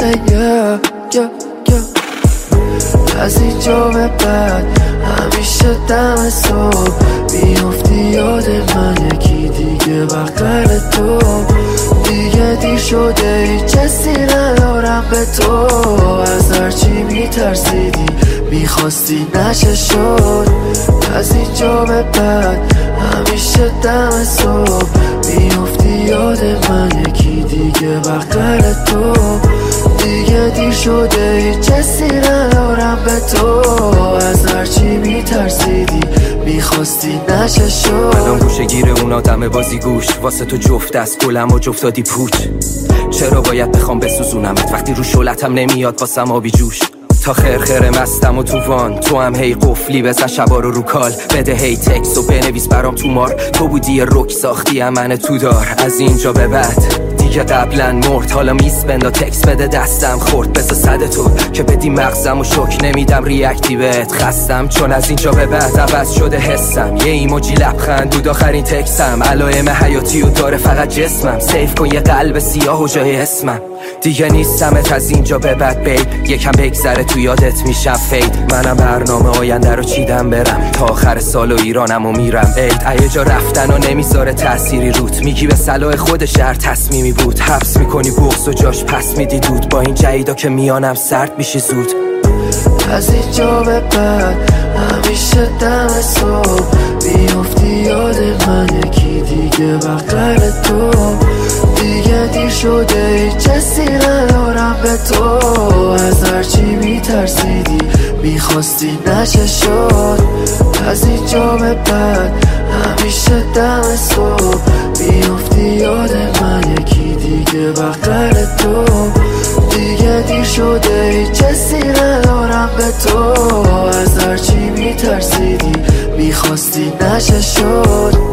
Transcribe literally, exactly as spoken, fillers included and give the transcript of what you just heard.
yeah, yeah, yeah. از اینجا به بعد همیشه دم صبح میافتی یاد من یکی دیگه بغل تو. دیگه دیر شده هیچ حسی ندارم به تو. از هرچی میترسیدی میخواستی نشه شد. از اینجا به بعد همیشه دم صبح میافتی یاد من یکی دیگه بغل تو. دیگه دیر شده هیچ حسی ندارم به تو. از هرچی میترسیدی میخواستی نشه شد. الان گوشه گیر اون آدم بازی گوش واسه تو جفت از گلم و جفت دادی پوچ. چرا باید بخوام بسوزونمت وقتی رو شلتم نمیاد واسم آبی جوش. تا خرخر مستم و تو وان تو هم هی قفلی بزن شبا رو رو کال. بده هی تکس و بنویس برام تو مار. تو بودی رک ساختی من تو دار. از اینجا به بعد دیگه قبلا مرد حالا میس بندا تکس بده دستم خورد. بسا صد تو که بدی مغزم و شک نمیدم ریاکتی بهت خستم. چون از اینجا به بعد عوض شده حسم. یه ایموجی لبخند دود آخرین تکسم. علائم حیاتی و داره فقط جسمم. سیف کن یه قلب سیاه و جای اسمم. دیگه نیستمت از اینجا به بعد بیب. یکم بگذره تو یادت میشم فید. منم برنامه آینده رو چیدم برم تا آخر سال و ایرانم و میرم عید. ایه جا رفتن و نمیذاره تأثیری روت. میگی به صلاح خود شهر تصمیمی بود. حبس میکنی بغض و جاش پس میدی دود. با این جیدا که میانم سرد میشی زود. از اینجا به بعد همیشه دم صبح میافتی یاد من یکی دیگه بغل تو. دیگه دیر شده هیچ حسی ندارم به تو. از هرچی میترسیدی میخواستی نشه شد. از اینجا به بعد همیشه دم صبح میافتی یاد من یکی دیگه بغل تو. دیگه دیر شده هیچ حسی ندارم به تو. از هرچی میترسیدی میخواستی نشه شد.